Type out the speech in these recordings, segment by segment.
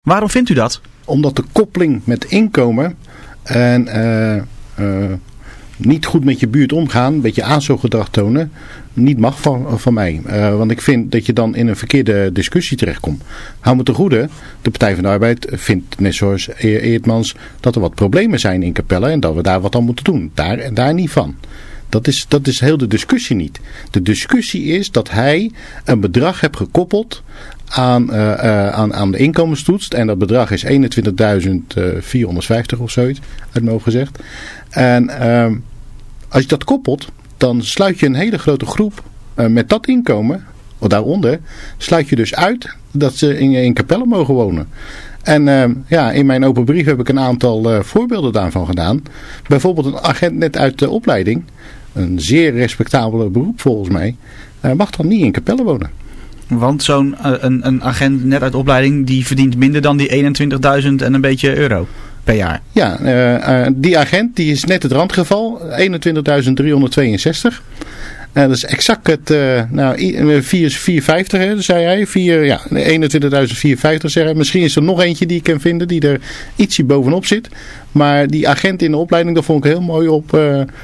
Waarom vindt u dat? Omdat de koppeling met inkomen en niet goed met je buurt omgaan, een beetje ASO-gedrag tonen, niet mag van mij. Want ik vind dat je dan in een verkeerde discussie terechtkomt. Hou me te goede, de Partij van de Arbeid vindt, net zoals Eertmans, dat er wat problemen zijn in Capelle en dat we daar wat aan moeten doen. Daar niet van. Dat is heel de discussie niet. De discussie is dat hij een bedrag heeft gekoppeld aan de inkomenstoets. En dat bedrag is 21.450 of zoiets, uit mijn hoofd gezegd. En als je dat koppelt, dan sluit je een hele grote groep met dat inkomen, of daaronder, sluit je dus uit dat ze in Capelle mogen wonen. En in mijn open brief heb ik een aantal voorbeelden daarvan gedaan. Bijvoorbeeld een agent net uit de opleiding, een zeer respectabele beroep volgens mij, mag dan niet in Capelle wonen. Want zo'n een agent net uit opleiding, die verdient minder dan die 21.000 en een beetje euro per jaar. Ja, die agent die is net het randgeval, 21.362. Dat is exact het 450, zei hij. 21.450, zei hij. Misschien is er nog eentje die ik kan vinden die er ietsje bovenop zit. Maar die agent in de opleiding, dat vond ik heel mooi op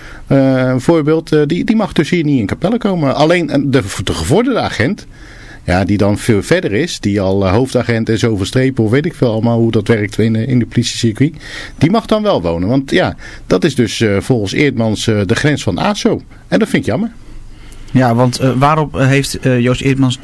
een voorbeeld. Die mag dus hier niet in Capelle komen. Alleen de gevorderde agent, ja, die dan veel verder is, die al hoofdagent en zoveel strepen, of weet ik veel allemaal hoe dat werkt in de politiecircuit, die mag dan wel wonen. Want ja, dat is dus volgens Eertmans de grens van ASO. En dat vind ik jammer. Ja, want waarop heeft Joost Eertmans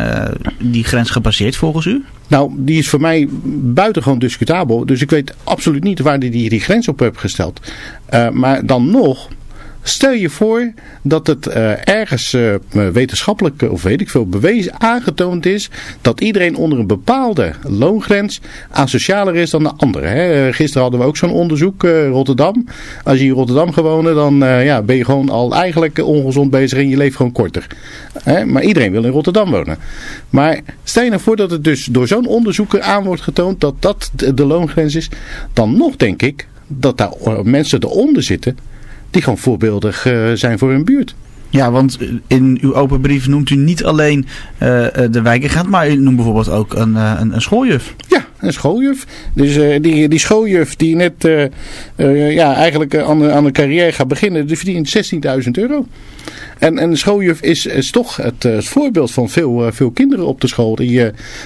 die grens gebaseerd volgens u? Nou, die is voor mij buitengewoon discutabel. Dus ik weet absoluut niet waar hij die grens op heeft gesteld. Maar dan nog, stel je voor dat het ergens wetenschappelijk of weet ik veel bewezen aangetoond is dat iedereen onder een bepaalde loongrens asocialer is dan de andere. Hè? Gisteren hadden we ook zo'n onderzoek, Rotterdam. Als je in Rotterdam gaat wonen, dan ben je gewoon al eigenlijk ongezond bezig en je leeft gewoon korter. Maar iedereen wil in Rotterdam wonen. Maar stel je nou voor dat het dus door zo'n onderzoeker aan wordt getoond dat dat de loongrens is. Dan nog denk ik dat daar mensen eronder zitten die gewoon voorbeeldig zijn voor hun buurt. Ja, want in uw open brief noemt u niet alleen de wijkagent, maar u noemt bijvoorbeeld ook een schooljuf. Ja, een schooljuf. Dus die schooljuf die net eigenlijk aan de carrière gaat beginnen, die verdient €16.000. En een schooljuf is toch het voorbeeld van veel kinderen op de school. Die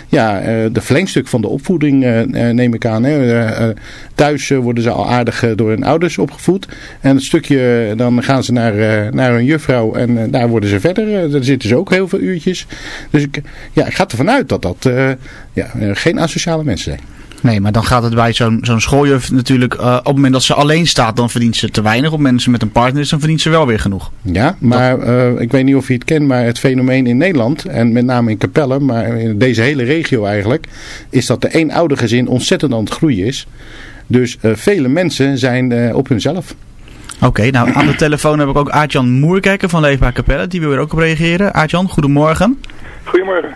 de verlengstuk van de opvoeding neem ik aan. Thuis worden ze al aardig door hun ouders opgevoed. En het stukje, dan gaan ze naar een juffrouw en daar worden ze verder. Daar zitten ze ook heel veel uurtjes. Dus ik ga ervan uit dat geen asociale mensen zijn. Nee, maar dan gaat het bij zo'n schooljuf natuurlijk, op het moment dat ze alleen staat, dan verdient ze te weinig. Op het moment dat ze met een partner is, dan verdient ze wel weer genoeg. Ja, maar ik weet niet of je het kent, maar het fenomeen in Nederland, en met name in Capelle, maar in deze hele regio eigenlijk, is dat de eenoudergezin ontzettend aan het groeien is. Dus vele mensen zijn op hunzelf. Oké, nou aan de telefoon heb ik ook Aart-Jan Moerkerker van Leefbaar Capelle, die wil er ook op reageren. Aart-Jan, goedemorgen. Goedemorgen.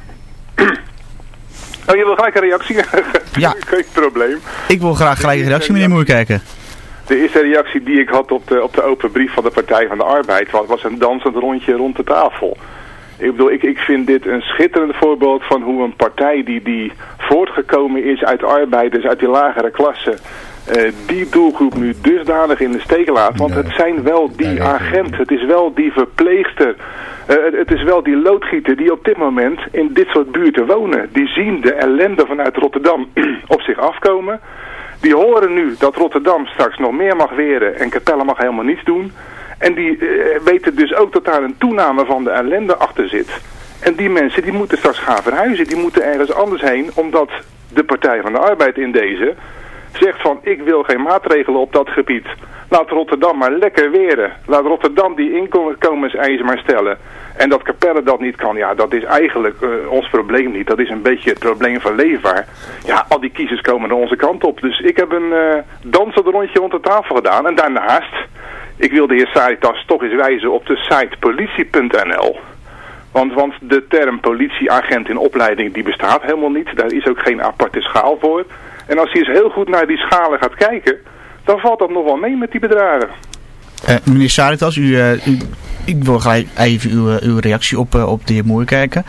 Oh, je wil gelijk een reactie? Ja. Geen probleem. Ik wil graag gelijk een reactie, meneer Moerkerker. De eerste reactie die ik had op de open brief van de Partij van de Arbeid was een dansend rondje rond de tafel. Ik bedoel, ik vind dit een schitterend voorbeeld van hoe een partij die voortgekomen is uit arbeiders, uit die lagere klasse, die doelgroep nu dusdanig in de steek laat. Want het zijn wel die agent, het is wel die verpleegster, het is wel die loodgieter die op dit moment in dit soort buurten wonen. Die zien de ellende vanuit Rotterdam op zich afkomen. Die horen nu dat Rotterdam straks nog meer mag weren en Capelle mag helemaal niets doen. En die weten dus ook dat daar een toename van de ellende achter zit. En die mensen die moeten straks gaan verhuizen. Die moeten ergens anders heen, omdat de Partij van de Arbeid in deze zegt van ik wil geen maatregelen op dat gebied. Laat Rotterdam maar lekker weren. Laat Rotterdam die inkomenseisen maar stellen. En dat Capelle dat niet kan, ja, dat is eigenlijk ons probleem niet. Dat is een beetje het probleem van Leefbaar. Ja, al die kiezers komen naar onze kant op. Dus ik heb een dansend rondje rond de tafel gedaan. En daarnaast, ik wil de heer Saritas toch eens wijzen op de site politie.nl. Want de term politieagent in opleiding, die bestaat helemaal niet. Daar is ook geen aparte schaal voor. En als je eens heel goed naar die schalen gaat kijken, dan valt dat nog wel mee met die bedragen. Meneer Saritas, ik wil gelijk even uw reactie op de heer Moerkerker.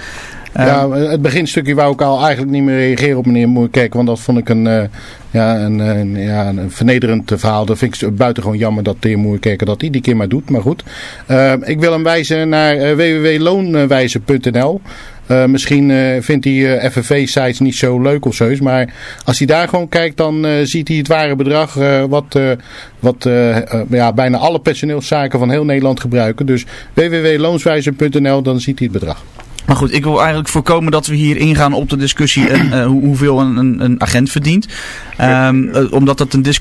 Het beginstukje wou ik al eigenlijk niet meer reageren op meneer Moerkerk, want dat vond ik een vernederend verhaal. Dat vind ik buitengewoon jammer dat de heer Moerkerk dat iedere keer maar doet. Maar goed, ik wil hem wijzen naar www.loonwijzer.nl. Misschien vindt hij FNV-sites niet zo leuk of zo, maar als hij daar gewoon kijkt, dan ziet hij het ware bedrag wat bijna alle personeelszaken van heel Nederland gebruiken. Dus www.loonswijzer.nl, dan ziet hij het bedrag. Maar goed, ik wil eigenlijk voorkomen dat we hier ingaan op de discussie hoeveel een agent verdient. Omdat dat een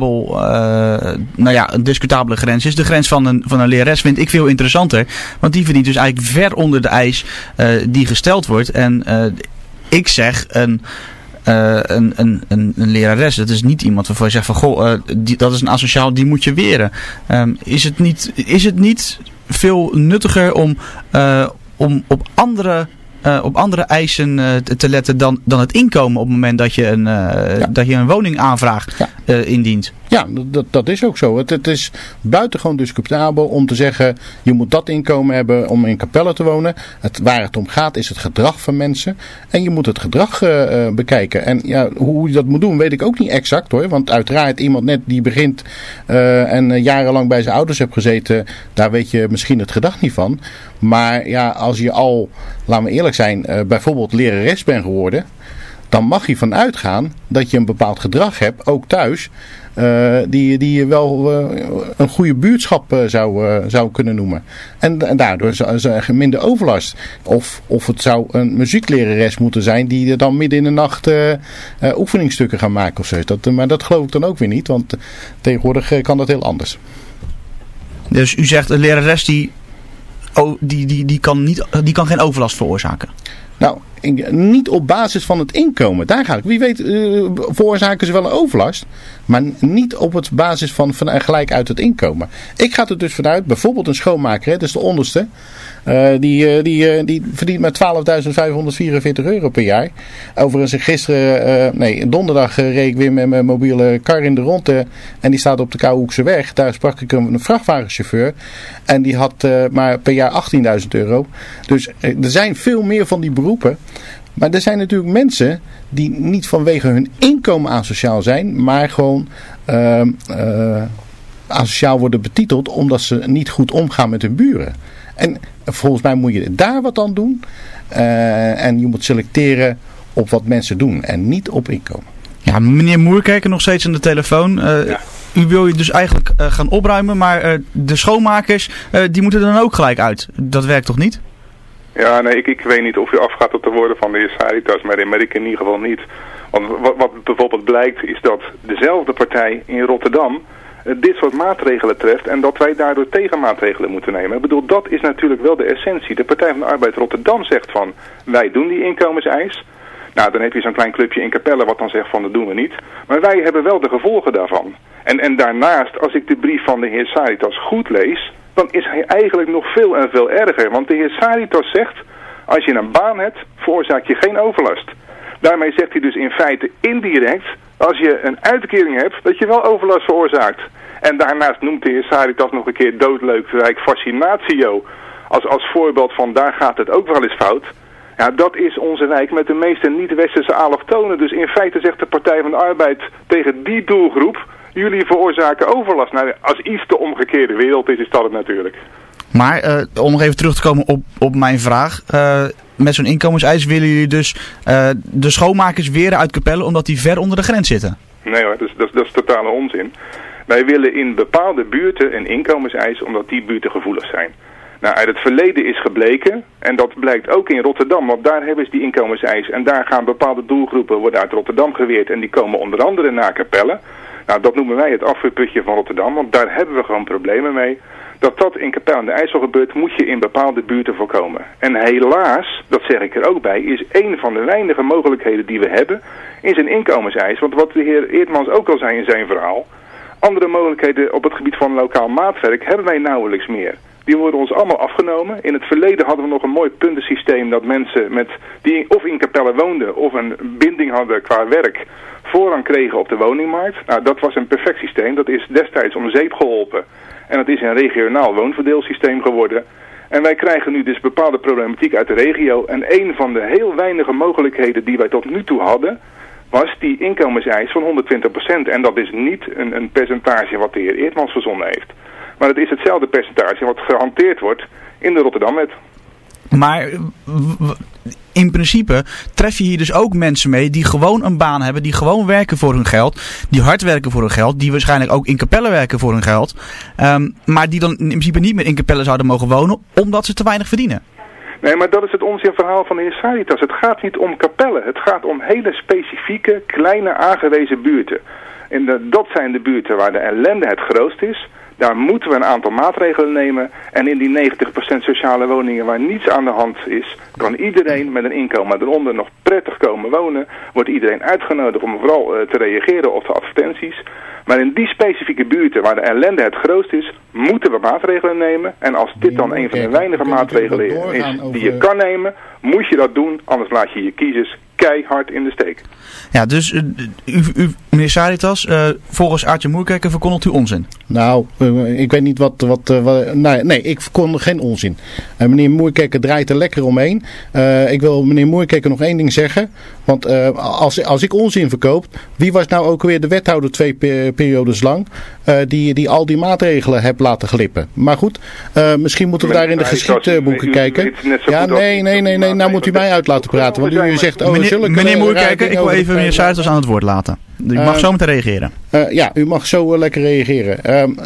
discutabele grens is. De grens van een lerares vind ik veel interessanter. Want die verdient dus eigenlijk ver onder de eis die gesteld wordt. En ik zeg een lerares, dat is niet iemand waarvan je zegt van goh, dat is een asociaal, die moet je weren. Is het niet veel nuttiger om op andere eisen te letten dan het inkomen op het moment dat je een woningaanvraag indient? Ja, dat is ook zo. Het is buitengewoon discutabel om te zeggen, je moet dat inkomen hebben om in Capelle te wonen. Waar het om gaat is het gedrag van mensen. En je moet het gedrag bekijken. En ja, hoe je dat moet doen weet ik ook niet exact hoor. Want uiteraard iemand net die begint en jarenlang bij zijn ouders heeft gezeten, daar weet je misschien het gedrag niet van. Maar ja, als je al, laten we eerlijk zijn, bijvoorbeeld lerares bent geworden, dan mag je van uitgaan dat je een bepaald gedrag hebt, ook thuis, die je wel een goede buurtschap zou kunnen noemen. En daardoor is er minder overlast. Of het zou een muzieklerares moeten zijn die dan midden in de nacht oefeningsstukken gaan maken of zo. Maar dat geloof ik dan ook weer niet, want tegenwoordig kan dat heel anders. Dus u zegt een lerares die kan geen overlast veroorzaken? Nou, niet op basis van het inkomen. Daar ga ik. Wie weet veroorzaken ze wel een overlast. Maar niet op het basis van gelijk uit het inkomen. Ik ga er dus vanuit, bijvoorbeeld een schoonmaker, dat is de onderste. Die verdient maar €12.544 per jaar. Overigens donderdag reed ik weer met mijn mobiele kar in de ronde. En die staat op de Kouwhoekse weg. Daar sprak ik een vrachtwagenchauffeur. En die had maar per jaar €18.000. Dus er zijn veel meer van die beroepen. Maar er zijn natuurlijk mensen die niet vanwege hun inkomen asociaal zijn, maar gewoon asociaal worden betiteld omdat ze niet goed omgaan met hun buren. En volgens mij moet je daar wat aan doen. En je moet selecteren op wat mensen doen en niet op inkomen. Ja, meneer Moerkerk nog steeds aan de telefoon. Ja. U wil je dus eigenlijk gaan opruimen, maar de schoonmakers die moeten dan ook gelijk uit. Dat werkt toch niet? Ja, nee, ik weet niet of u afgaat op de woorden van de heer Saritas, maar in ieder geval niet. Want wat bijvoorbeeld blijkt is dat dezelfde partij in Rotterdam dit soort maatregelen treft en dat wij daardoor tegenmaatregelen moeten nemen. Ik bedoel, dat is natuurlijk wel de essentie. De Partij van de Arbeid Rotterdam zegt van, wij doen die inkomenseis. Nou, dan heb je zo'n klein clubje in Capelle wat dan zegt van, dat doen we niet. Maar wij hebben wel de gevolgen daarvan. En daarnaast, als ik de brief van de heer Saritas goed lees, dan is hij eigenlijk nog veel en veel erger. Want de heer Saritas zegt, als je een baan hebt, veroorzaak je geen overlast. Daarmee zegt hij dus in feite indirect, als je een uitkering hebt, dat je wel overlast veroorzaakt. En daarnaast noemt de heer Saritas nog een keer doodleuk de wijk Fascinatio als voorbeeld van daar gaat het ook wel eens fout. Ja, dat is onze wijk met de meeste niet-westerse allochtonen. Dus in feite zegt de Partij van de Arbeid tegen die doelgroep, jullie veroorzaken overlast. Nou, als iets de omgekeerde wereld is dat het natuurlijk. Maar om nog even terug te komen op mijn vraag. Met zo'n inkomenseis willen jullie dus de schoonmakers weren uit Capelle omdat die ver onder de grens zitten? Nee hoor, dat is totale onzin. Wij willen in bepaalde buurten een inkomenseis omdat die buurten gevoelig zijn. Nou, uit het verleden is gebleken, en dat blijkt ook in Rotterdam, want daar hebben ze die inkomenseis. En daar gaan bepaalde doelgroepen worden uit Rotterdam geweerd en die komen onder andere naar Capelle. Nou, dat noemen wij het afvuurputje van Rotterdam, want daar hebben we gewoon problemen mee. Dat in Capelle aan de IJssel gebeurt, moet je in bepaalde buurten voorkomen. En helaas, dat zeg ik er ook bij, is een van de weinige mogelijkheden die we hebben, is een inkomenseis. Want wat de heer Eertmans ook al zei in zijn verhaal, andere mogelijkheden op het gebied van lokaal maatwerk hebben wij nauwelijks meer. Die worden ons allemaal afgenomen. In het verleden hadden we nog een mooi puntensysteem dat mensen die of in Capelle woonden of een binding hadden qua werk voorrang kregen op de woningmarkt. Nou, dat was een perfect systeem. Dat is destijds om zeep geholpen. En het is een regionaal woonverdeelsysteem geworden. En wij krijgen nu dus bepaalde problematiek uit de regio. En een van de heel weinige mogelijkheden die wij tot nu toe hadden, was die inkomenseis van 120%. En dat is niet een percentage wat de heer Eertmans verzonnen heeft. Maar het is hetzelfde percentage wat gehanteerd wordt in de Rotterdamwet. Maar in principe tref je hier dus ook mensen mee die gewoon een baan hebben, die gewoon werken voor hun geld, die hard werken voor hun geld, die waarschijnlijk ook in Capelle werken voor hun geld, maar die dan in principe niet meer in Capelle zouden mogen wonen, omdat ze te weinig verdienen. Nee, maar dat is het onzinverhaal van de heer Saritas. Het gaat niet om Capelle. Het gaat om hele specifieke, kleine aangewezen buurten. En dat zijn de buurten waar de ellende het grootst is. Daar moeten we een aantal maatregelen nemen. En in die 90% sociale woningen waar niets aan de hand is, kan iedereen met een inkomen eronder nog prettig komen wonen. Wordt iedereen uitgenodigd om vooral te reageren op de advertenties. Maar in die specifieke buurten waar de ellende het grootst is, moeten we maatregelen nemen. En als dit dan een van de weinige maatregelen is die je kan nemen, moet je dat doen. Anders laat je je kiezers keihard in de steek. Ja, dus meneer Saritas, volgens Aartje Moerkerke verkondigt u onzin. Nou, ik weet niet wat nee, ik verkondig geen onzin. Meneer Moerkerke draait er lekker omheen. Ik wil meneer Moerkerke nog één ding zeggen. Want als ik onzin verkoop, wie was nou ook weer de wethouder 2 periodes lang die al die maatregelen heeft laten glippen? Maar goed, misschien moeten we daar in de geschiedboeken kijken. Ja, nee, nou moet u mij uit laten praten. Want u zegt, meneer Moerkerke, ik wil even meneer Saritas aan het woord laten. U mag zo meteen reageren. Ja, u mag zo lekker reageren.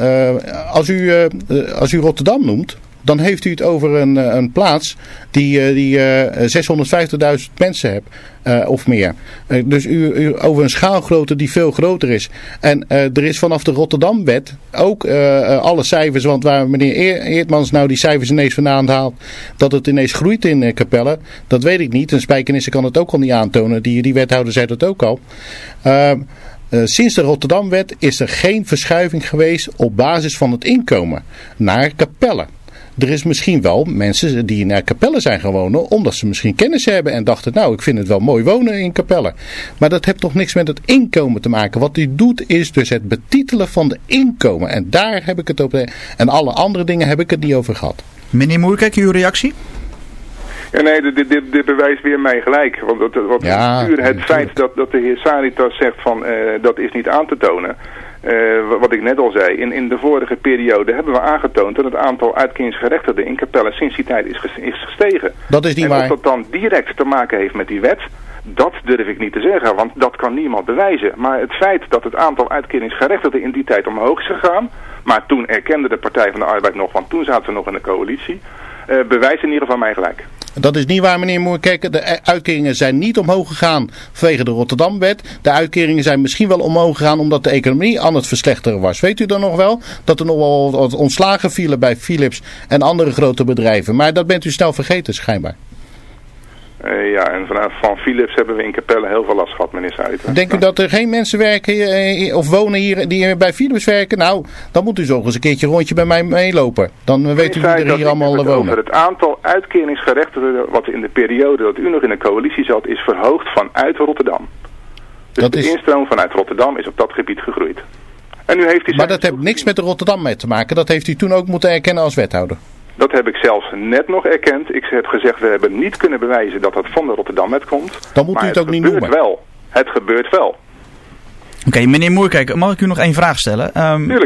Als u Rotterdam noemt, dan heeft u het over een plaats die 650.000 mensen heeft of meer. Dus u over een schaalgrootte die veel groter is. En er is vanaf de Rotterdamwet ook alle cijfers, want waar meneer Eertmans nou die cijfers ineens vandaan haalt, dat het ineens groeit in Capelle, dat weet ik niet. En Spijkenisse kan het ook al niet aantonen. Die wethouder zei dat ook al. Sinds de Rotterdamwet is er geen verschuiving geweest op basis van het inkomen naar Capelle. Er is misschien wel mensen die naar Capelle zijn gaan wonen, omdat ze misschien kennis hebben en dachten, nou, ik vind het wel mooi wonen in Capelle. Maar dat heeft toch niks met het inkomen te maken. Wat u doet is dus het betitelen van de inkomen. En daar heb ik het over. En alle andere dingen heb ik het niet over gehad. Meneer Moerkerke, uw reactie? Ja, nee, dit bewijst weer mij gelijk. Want puur het feit dat de heer Saritas zegt van dat is niet aan te tonen. Wat ik net al zei, in de vorige periode hebben we aangetoond dat het aantal uitkeringsgerechtigden in Capelle sinds die tijd is gestegen. Dat is niet waar. En of dat dan direct te maken heeft met die wet, dat durf ik niet te zeggen, want dat kan niemand bewijzen. Maar het feit dat het aantal uitkeringsgerechtigden in die tijd omhoog is gegaan, maar toen erkende de Partij van de Arbeid nog, want toen zaten we nog in de coalitie, bewijst in ieder geval mij gelijk. Dat is niet waar, meneer Moerkerke. De uitkeringen zijn niet omhoog gegaan vanwege de Rotterdamwet. De uitkeringen zijn misschien wel omhoog gegaan omdat de economie aan het verslechteren was. Weet u dan nog wel? Dat er nog wel wat ontslagen vielen bij Philips en andere grote bedrijven. Maar dat bent u snel vergeten, schijnbaar. Ja, en van Philips hebben we in Capelle heel veel last gehad, meneer Saritas. Denkt u dat er geen mensen werken of wonen hier die bij Philips werken? Nou, dan moet u zo eens een keertje een rondje bij mij meelopen. Dan weet u wie er hier allemaal wonen. Over het aantal uitkeringsgerechtigden wat in de periode dat u nog in de coalitie zat is verhoogd vanuit Rotterdam. Dus de instroom vanuit Rotterdam is op dat gebied gegroeid. En nu heeft maar dat heeft niks met de Rotterdam mee te maken. Dat heeft u toen ook moeten erkennen als wethouder. Dat heb ik zelfs net nog erkend. Ik heb gezegd, we hebben niet kunnen bewijzen dat dat van de Rotterdamwet komt. Dan moet u het ook niet noemen. Wel. Het gebeurt wel. Oké, meneer Moerkerke, mag ik u nog één vraag stellen? Tuurlijk.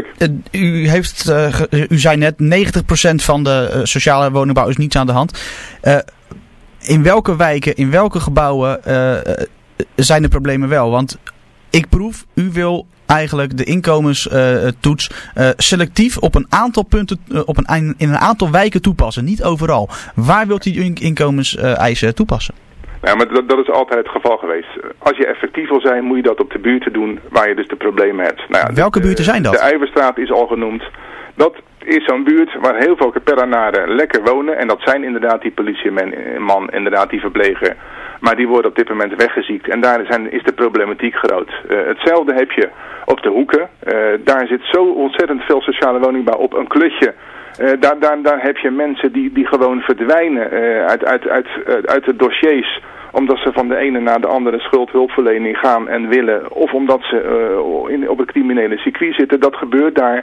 U zei net, 90% van de sociale woningbouw is niets aan de hand. In welke wijken, in welke gebouwen zijn de problemen wel? Want ik proef, u wil eigenlijk de inkomenstoets selectief op een aantal punten, in een aantal wijken toepassen. Niet overal. Waar wilt u uw inkomenseisen toepassen? Ja, maar dat is altijd het geval geweest. Als je effectief wil zijn, moet je dat op de buurten doen waar je dus de problemen hebt. Nou ja, welke buurten zijn dat? De Ijverstraat is al genoemd. Dat is zo'n buurt waar heel veel Capellanaren lekker wonen. En dat zijn inderdaad die politieman, inderdaad die verpleger. Maar die worden op dit moment weggeziekt. En daar is de problematiek groot. Hetzelfde heb je op de hoeken. Daar zit zo ontzettend veel sociale woningbouw op een klutje. Daar heb je mensen die gewoon verdwijnen uit de dossiers. Omdat ze van de ene naar de andere schuldhulpverlening gaan en willen. Of omdat ze op het criminele circuit zitten. Dat gebeurt daar.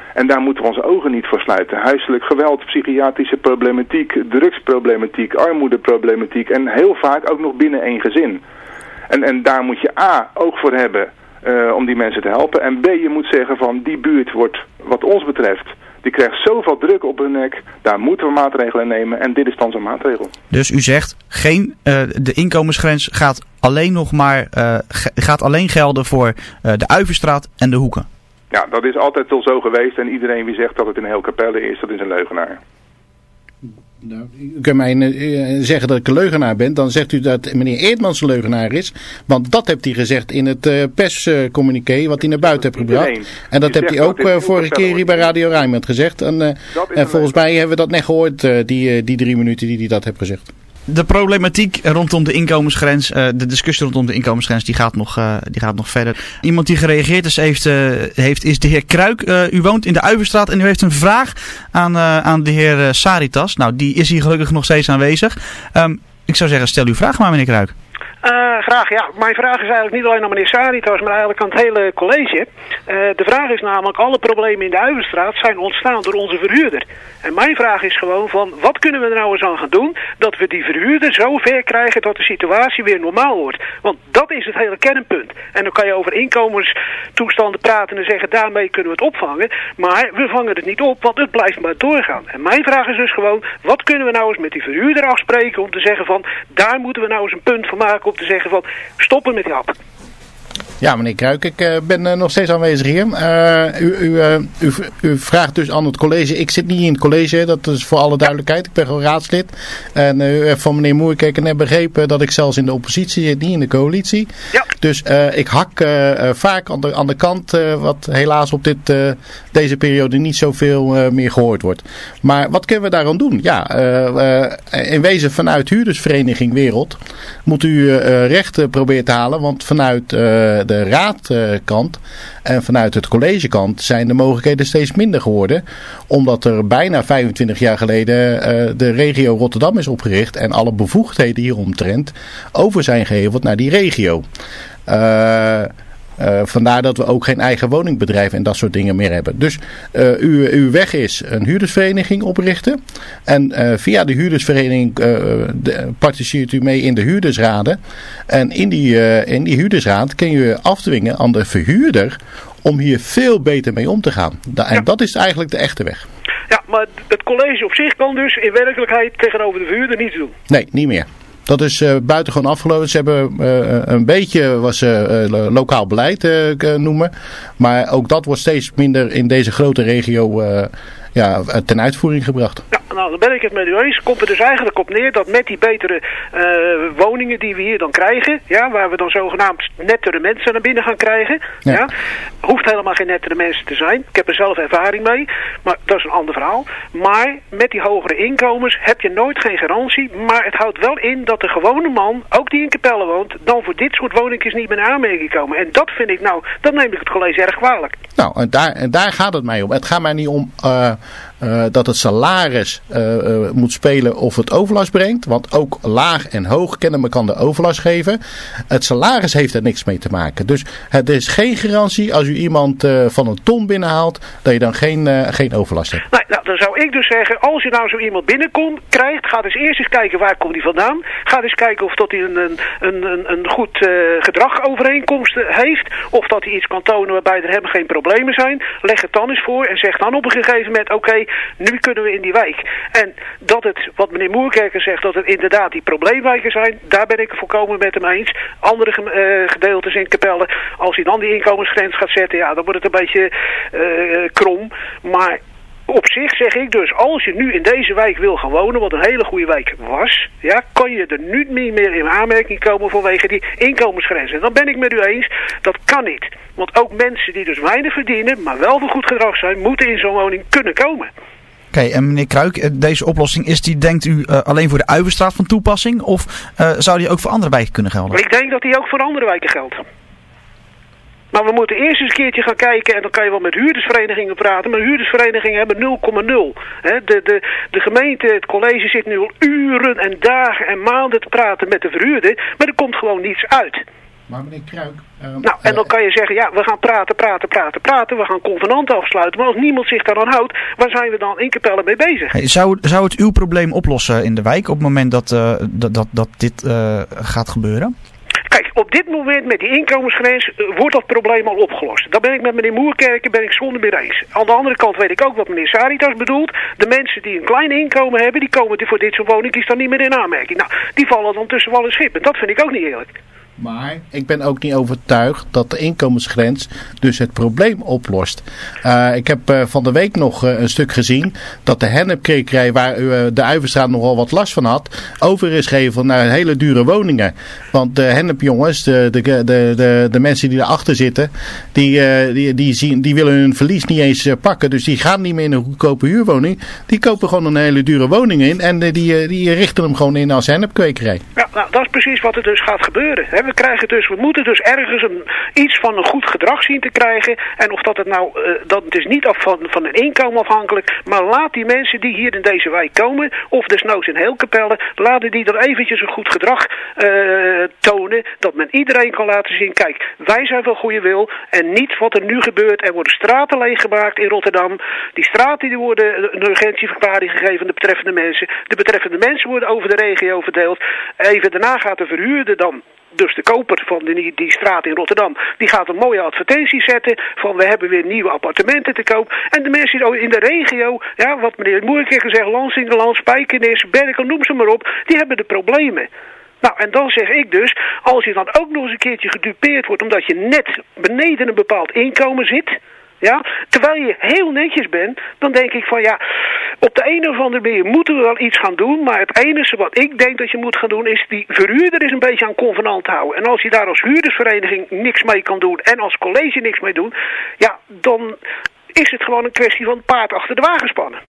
En daar moeten we onze ogen niet voor sluiten. Huiselijk geweld, psychiatrische problematiek, drugsproblematiek, armoedeproblematiek en heel vaak ook nog binnen één gezin. En daar moet je A, oog voor hebben om die mensen te helpen. En B, je moet zeggen van die buurt wordt, wat ons betreft, die krijgt zoveel druk op hun nek. Daar moeten we maatregelen nemen en dit is dan zo'n maatregel. Dus u zegt, de inkomensgrens gaat alleen gelden voor de Uiverstraat en de Hoeken. Ja, dat is altijd al zo geweest en iedereen wie zegt dat het in heel Capelle is, dat is een leugenaar. Nou, u kunt mij zeggen dat ik een leugenaar ben. Dan zegt u dat meneer Eerdmans een leugenaar is. Want dat heeft hij gezegd in het perscommuniqué wat hij naar buiten heeft gebracht. En dat heeft hij ook vorige keer hier bij Radio Rijnmond gezegd. En volgens mij hebben we dat net gehoord, die 3 minuten die hij dat heeft gezegd. De problematiek rondom de inkomensgrens, de discussie rondom de inkomensgrens, die gaat nog verder. Iemand die gereageerd is de heer Kruik. U woont in de Uiverstraat en u heeft een vraag aan de heer Saritas. Nou, die is hier gelukkig nog steeds aanwezig. Ik zou zeggen, stel uw vraag maar, meneer Kruik. Graag, ja. Mijn vraag is eigenlijk niet alleen aan meneer Saritas, maar eigenlijk aan het hele college. De vraag is namelijk, alle problemen in de Uiverstraat zijn ontstaan door onze verhuurder. En mijn vraag is gewoon van, wat kunnen we er nou eens aan gaan doen, dat we die verhuurder zo ver krijgen dat de situatie weer normaal wordt. Want dat is het hele kernpunt. En dan kan je over inkomenstoestanden praten en zeggen, daarmee kunnen we het opvangen. Maar we vangen het niet op, want het blijft maar doorgaan. En mijn vraag is dus gewoon, wat kunnen we nou eens met die verhuurder afspreken om te zeggen van, daar moeten we nou eens een punt van maken om te zeggen van, stoppen met die hap. Ja, meneer Kruik, ik ben nog steeds aanwezig hier. U vraagt dus aan het college. Ik zit niet in het college, dat is voor alle duidelijkheid. Ik ben gewoon raadslid. En u heeft van meneer Moerkerk net begrepen dat ik zelfs in de oppositie zit, niet in de coalitie. Ja. Dus ik hak vaak aan de kant, wat helaas op deze periode niet zoveel meer gehoord wordt. Maar wat kunnen we daaraan doen? Ja, in wezen vanuit huurdersvereniging Wereld moet u recht proberen te halen, want vanuit de raadkant en vanuit het collegekant zijn de mogelijkheden steeds minder geworden. Omdat er bijna 25 jaar geleden de regio Rotterdam is opgericht en alle bevoegdheden hieromtrent over zijn geheveld naar die regio. Vandaar dat we ook geen eigen woningbedrijf en dat soort dingen meer hebben. Dus uw weg is een huurdersvereniging oprichten. En via de huurdersvereniging participeert u mee in de huurdersraden. En in die huurdersraad kun je afdwingen aan de verhuurder om hier veel beter mee om te gaan. En dat is eigenlijk de echte weg. Ja, maar het college op zich kan dus in werkelijkheid tegenover de verhuurder niets doen. Nee, niet meer. Dat is buitengewoon afgelopen. Ze hebben een beetje lokaal beleid noemen. Maar ook dat wordt steeds minder in deze grote regio ten uitvoering gebracht. Ja, nou dan ben ik het met u eens. Komt er dus eigenlijk op neer dat met die betere woningen die we hier dan krijgen, ja, waar we dan zogenaamd nettere mensen naar binnen gaan krijgen. Ja. Hoeft helemaal geen nettere mensen te zijn. Ik heb er zelf ervaring mee, maar dat is een ander verhaal. Maar met die hogere inkomens heb je nooit geen garantie. Maar het houdt wel in dat de gewone man, ook die in Capelle woont, dan voor dit soort woningjes niet meer in aanmerking komen. En dat vind ik dat neem ik het college erg kwalijk. Nou, en daar gaat het mij om. Het gaat mij niet om dat het salaris moet spelen of het overlast brengt. Want ook laag en hoog kennen elkaar de overlast geven. Het salaris heeft er niks mee te maken. Dus het is geen garantie als u iemand van een ton binnenhaalt, dat je dan geen overlast hebt. Nee, nou, dan zou ik dus zeggen, als je nou zo iemand binnenkomt, krijgt, ga dus eerst eens kijken waar komt die vandaan. Ga dus kijken of dat hij een goed gedragovereenkomst heeft. Of dat hij iets kan tonen waarbij er hem geen problemen zijn. Leg het dan eens voor en zeg dan op een gegeven moment, oké, nu kunnen we in die wijk. En dat het, wat meneer Moerkerker zegt, dat het inderdaad die probleemwijken zijn, daar ben ik het volkomen met hem eens. Andere gedeeltes in Capelle, als hij dan die inkomensgrens gaat zetten, ja, dan wordt het een beetje krom. Maar op zich zeg ik dus, als je nu in deze wijk wil gaan wonen, wat een hele goede wijk was, ja, kan je er nu niet meer in aanmerking komen vanwege die inkomensgrens. En dan ben ik met u eens, dat kan niet. Want ook mensen die dus weinig verdienen, maar wel van goed gedrag zijn, moeten in zo'n woning kunnen komen. Oké, en meneer Kruik, deze oplossing, is die, denkt u, alleen voor de Uiverstraat van toepassing? Of zou die ook voor andere wijken kunnen gelden? Ik denk dat die ook voor andere wijken geldt. Maar we moeten eerst eens een keertje gaan kijken, en dan kan je wel met huurdersverenigingen praten, maar huurdersverenigingen hebben 0,0. De gemeente, het college zit nu al uren en dagen en maanden te praten met de verhuurder, maar er komt gewoon niets uit. Maar meneer Kruik... Nou, en dan kan je zeggen, ja, we gaan praten. We gaan convenanten afsluiten. Maar als niemand zich daaraan houdt, waar zijn we dan in Capelle mee bezig? Hey, zou het uw probleem oplossen in de wijk op het moment dat dit gaat gebeuren? Kijk, op dit moment met die inkomensgrens wordt dat probleem al opgelost. Daar ben ik met meneer Moerkerken zonder meer eens. Aan de andere kant weet ik ook wat meneer Saritas bedoelt. De mensen die een klein inkomen hebben, die komen voor dit soort woningjes dan niet meer in aanmerking. Nou, die vallen dan tussen wal en schip. En dat vind ik ook niet eerlijk. Maar ik ben ook niet overtuigd dat de inkomensgrens dus het probleem oplost. Ik heb van de week nog een stuk gezien dat de hennepkwekerij, waar de Uiverstraat nogal wat last van had, over is gegeven naar hele dure woningen. Want de hennepjongens, de mensen die erachter zitten, die willen hun verlies niet eens pakken. Dus die gaan niet meer in een goedkope huurwoning. Die kopen gewoon een hele dure woning in en die richten hem gewoon in als hennepkwekerij. Ja, nou, dat is precies wat er dus gaat gebeuren. We moeten dus ergens iets van een goed gedrag zien te krijgen. En of dat het nou, dat is niet van een inkomen afhankelijk. Maar laat die mensen die hier in deze wijk komen, of desnoods in heel Capelle, laten die dan eventjes een goed gedrag tonen. Dat men iedereen kan laten zien, kijk, wij zijn van goede wil. En niet wat er nu gebeurt. Er worden straten leeggemaakt in Rotterdam. Die straten die worden een urgentieverklaring gegeven aan de betreffende mensen. De betreffende mensen worden over de regio verdeeld. Even daarna gaat de verhuurder dan, dus de koper van die straat in Rotterdam, die gaat een mooie advertentie zetten van we hebben weer nieuwe appartementen te koop. En de mensen in de regio, ja, wat meneer Moerkerken zegt, Lansingerland, Spijkenis, Berkel, noem ze maar op, die hebben de problemen. Nou, en dan zeg ik dus, als je dan ook nog eens een keertje gedupeerd wordt omdat je net beneden een bepaald inkomen zit, ja, terwijl je heel netjes bent, dan denk ik van ja, op de een of andere manier moeten we wel iets gaan doen, maar het enige wat ik denk dat je moet gaan doen is die verhuurder is een beetje aan convenant houden. En als je daar als huurdersvereniging niks mee kan doen en als college niks mee doen, ja, dan is het gewoon een kwestie van paard achter de wagen spannen.